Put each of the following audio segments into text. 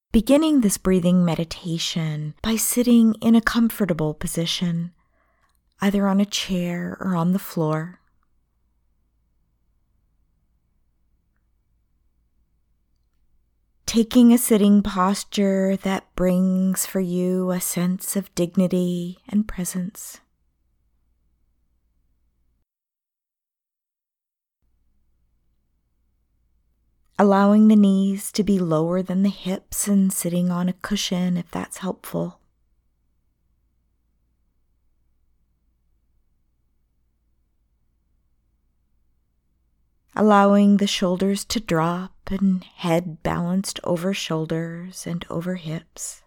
Beginning this breathing meditation by sitting in a comfortable position, either on a chair or on the floor. Taking a sitting posture that brings for you a sense of dignity and presence. Allowing the knees to be lower than the hips and sitting on a cushion if that's helpful. Allowing the shoulders to drop and head balanced over shoulders and over hips.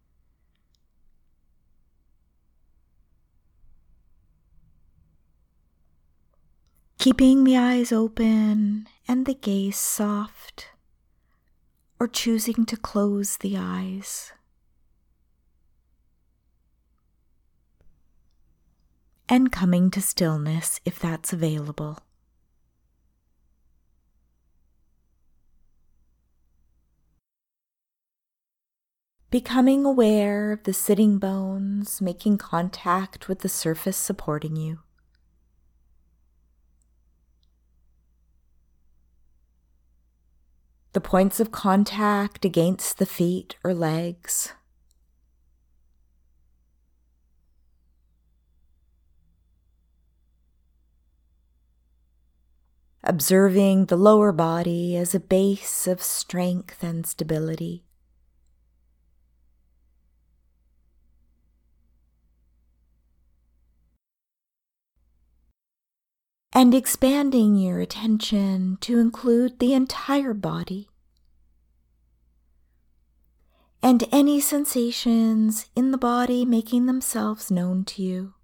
Keeping the eyes open and the gaze soft, or choosing to close the eyes. And coming to stillness if that's available. Becoming aware of the sitting bones making contact with the surface supporting you. The points of contact against the feet or legs. Observing the lower body as a base of strength and stability. And expanding your attention to include the entire body and any sensations in the body making themselves known to you.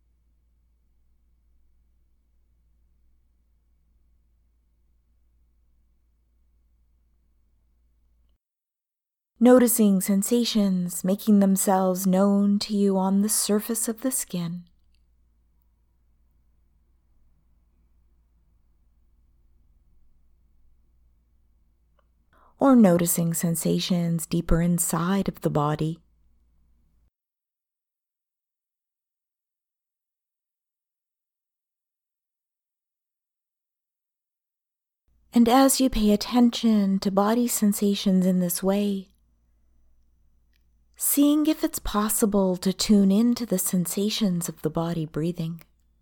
Noticing sensations making themselves known to you on the surface of the skin. Or noticing sensations deeper inside of the body. And as you pay attention to body sensations in this way, seeing if it's possible to tune into the sensations of the body breathing.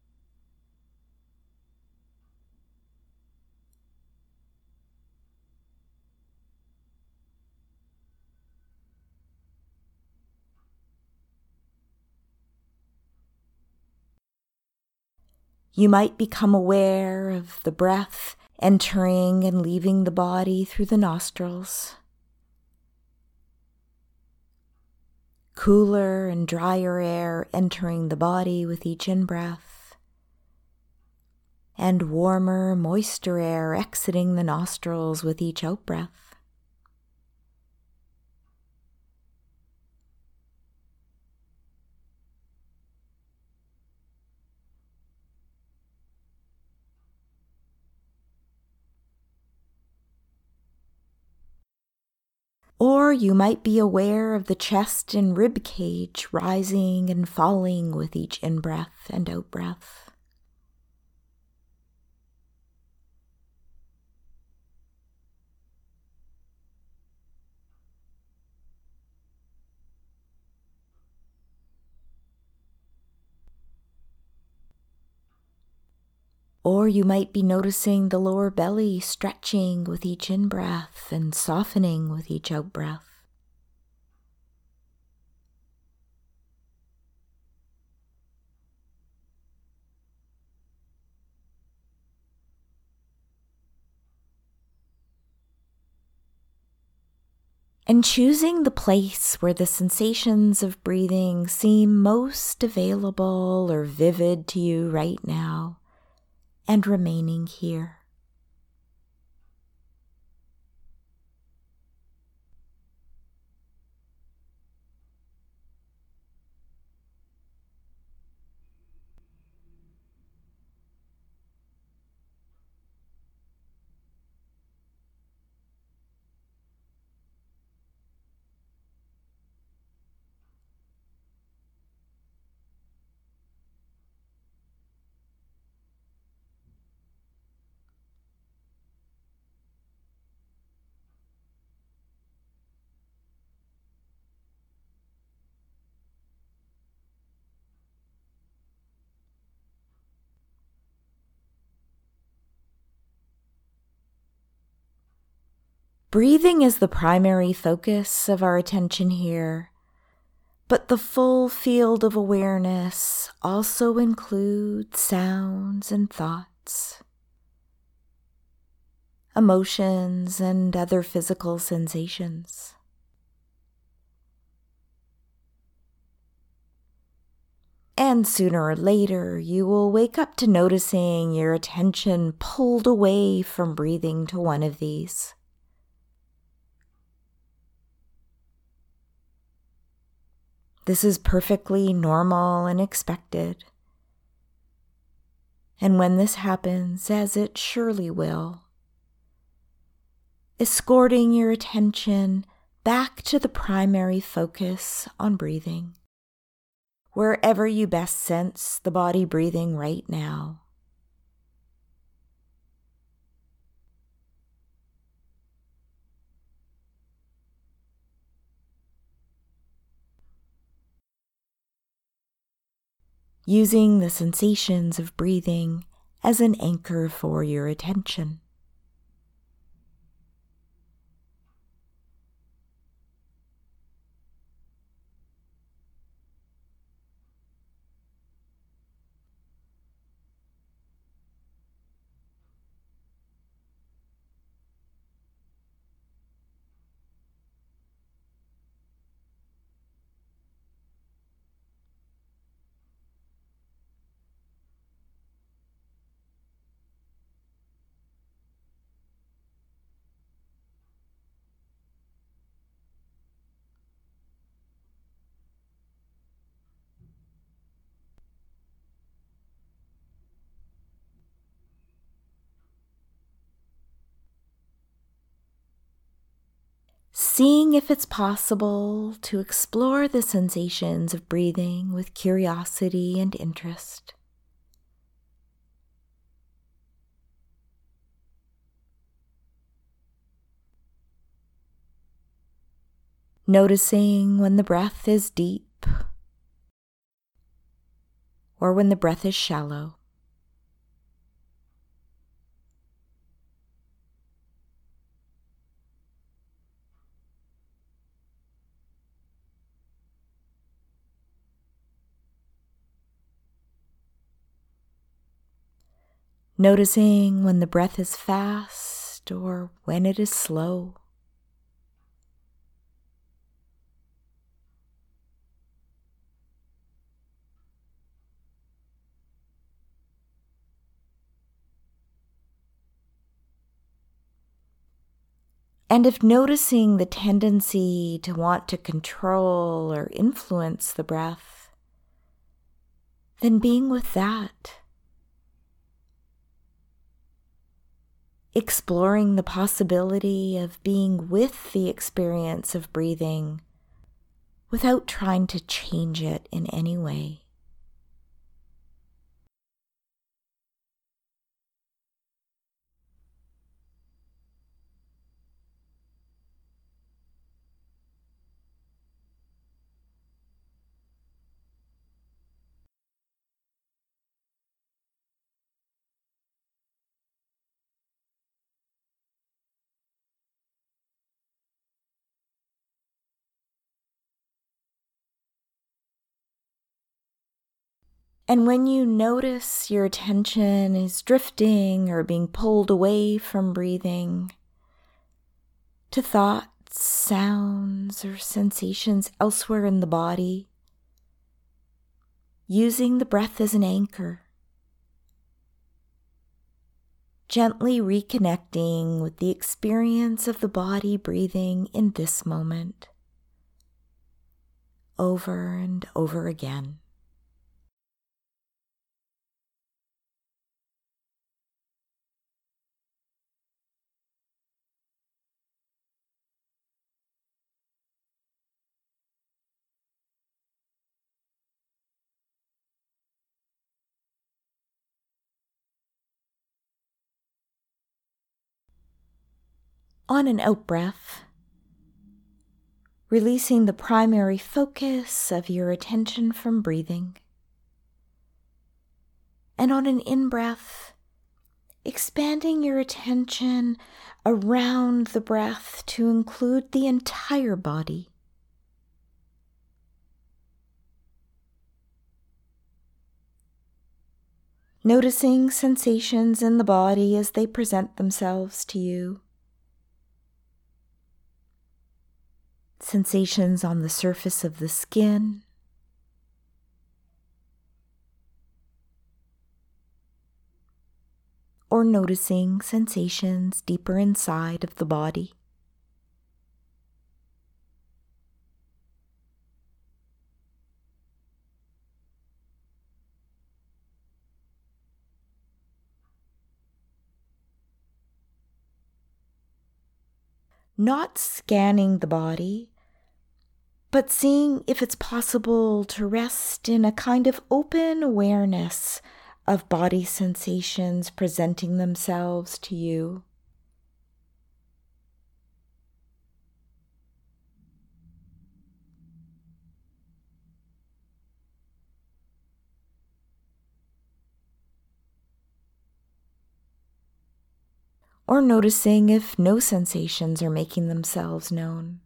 You might become aware of the breath entering and leaving the body through the nostrils. Cooler and drier air entering the body with each in-breath, and warmer, moister air exiting the nostrils with each out-breath. Or you might be aware of the chest and rib cage rising and falling with each in-breath and out-breath. Or you might be noticing the lower belly stretching with each in-breath and softening with each out-breath. And choosing the place where the sensations of breathing seem most available or vivid to you right now, and remaining here. Breathing is the primary focus of our attention here, but the full field of awareness also includes sounds and thoughts, emotions and other physical sensations. And sooner or later, you will wake up to noticing your attention pulled away from breathing to one of these. This is perfectly normal and expected. And when this happens, as it surely will, escorting your attention back to the primary focus on breathing, wherever you best sense the body breathing right now. Using the sensations of breathing as an anchor for your attention. Seeing if it's possible to explore the sensations of breathing with curiosity and interest. Noticing when the breath is deep or when the breath is shallow. Noticing when the breath is fast or when it is slow. And if noticing the tendency to want to control or influence the breath, then being with that. Exploring the possibility of being with the experience of breathing without trying to change it in any way. And when you notice your attention is drifting or being pulled away from breathing to thoughts, sounds, or sensations elsewhere in the body, using the breath as an anchor, gently reconnecting with the experience of the body breathing in this moment, over and over again. On an out-breath, releasing the primary focus of your attention from breathing. And on an in-breath, expanding your attention around the breath to include the entire body. Noticing sensations in the body as they present themselves to you. Sensations on the surface of the skin. Or noticing sensations deeper inside of the body. Not scanning the body, but seeing if it's possible to rest in a kind of open awareness of body sensations presenting themselves to you. Or noticing if no sensations are making themselves known.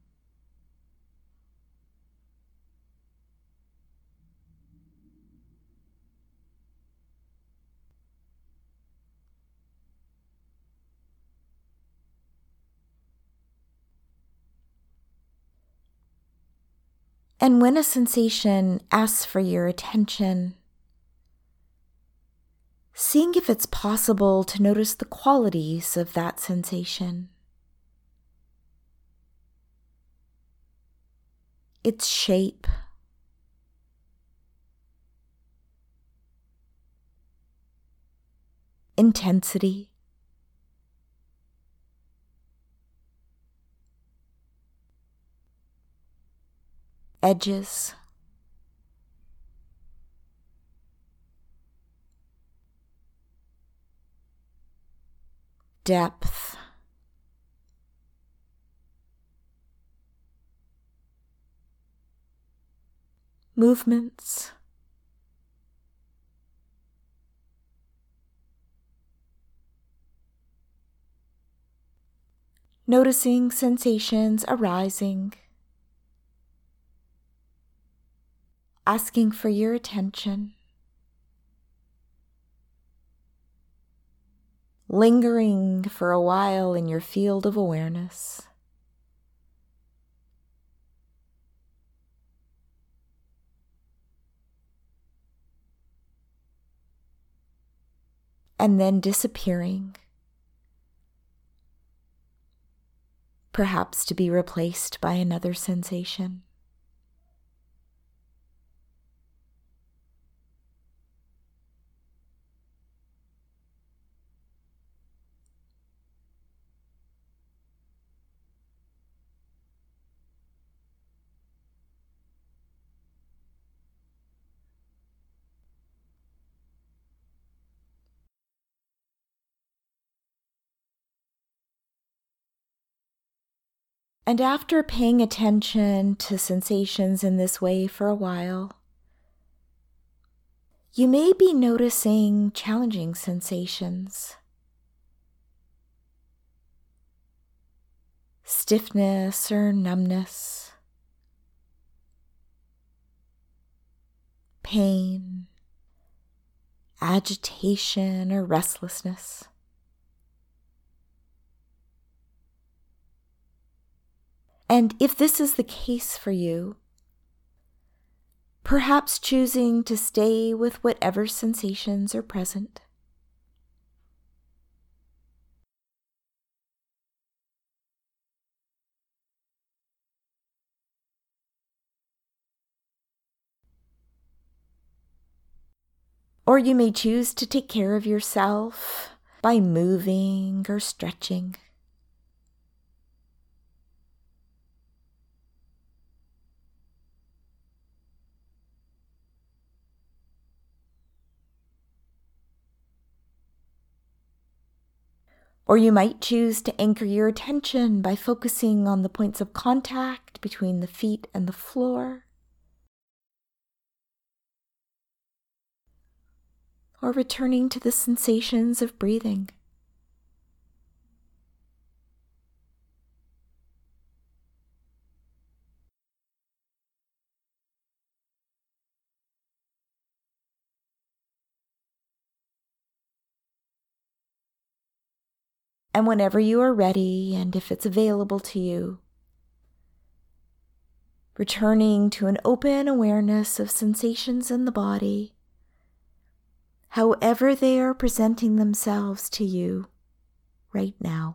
And when a sensation asks for your attention, seeing if it's possible to notice the qualities of that sensation. Its shape, intensity, edges, depth, movements, noticing sensations arising, asking for your attention, lingering for a while in your field of awareness. And then disappearing, perhaps to be replaced by another sensation. And after paying attention to sensations in this way for a while, you may be noticing challenging sensations. Stiffness or numbness, pain, agitation or restlessness. And if this is the case for you, perhaps choosing to stay with whatever sensations are present. Or you may choose to take care of yourself by moving or stretching. Or you might choose to anchor your attention by focusing on the points of contact between the feet and the floor. Or returning to the sensations of breathing. And whenever you are ready, and if it's available to you, returning to an open awareness of sensations in the body, however they are presenting themselves to you right now.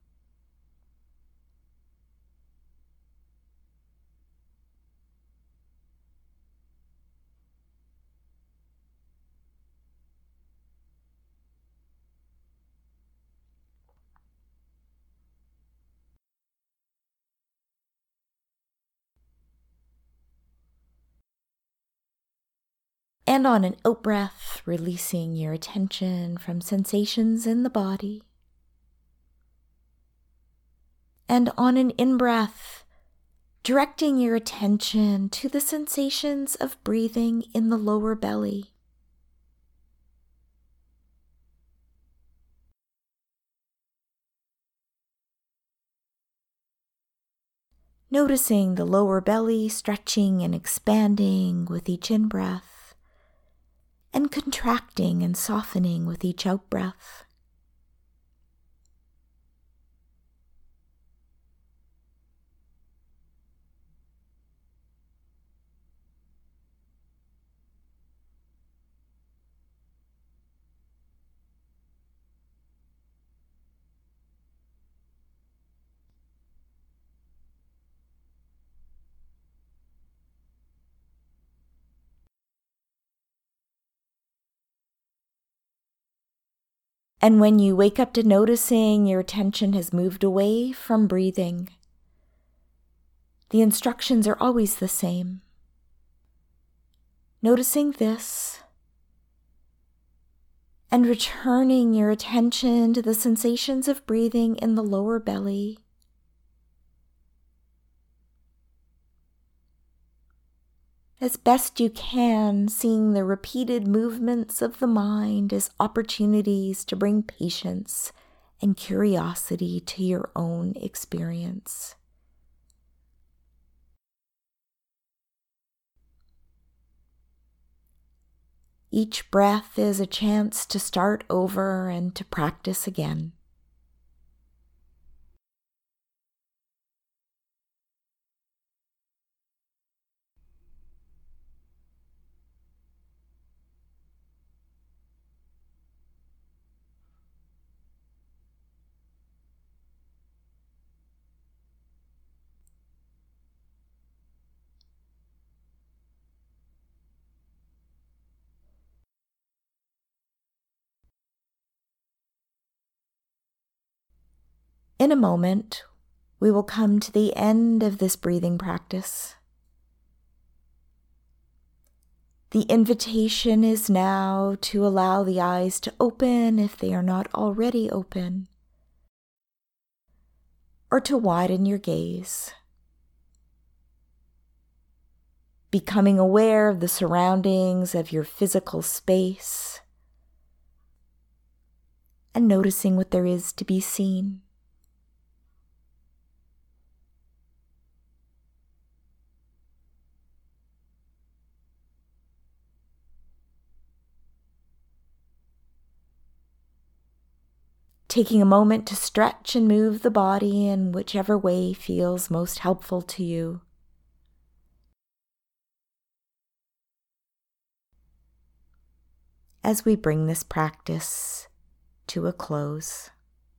And on an out-breath, releasing your attention from sensations in the body. And on an in-breath, directing your attention to the sensations of breathing in the lower belly. Noticing the lower belly stretching and expanding with each in-breath, and contracting and softening with each out-breath. And when you wake up to noticing your attention has moved away from breathing, the instructions are always the same. Noticing this and returning your attention to the sensations of breathing in the lower belly. As best you can, seeing the repeated movements of the mind as opportunities to bring patience and curiosity to your own experience. Each breath is a chance to start over and to practice again. In a moment, we will come to the end of this breathing practice. The invitation is now to allow the eyes to open if they are not already open, or to widen your gaze. Becoming aware of the surroundings of your physical space and noticing what there is to be seen. Taking a moment to stretch and move the body in whichever way feels most helpful to you. As we bring this practice to a close.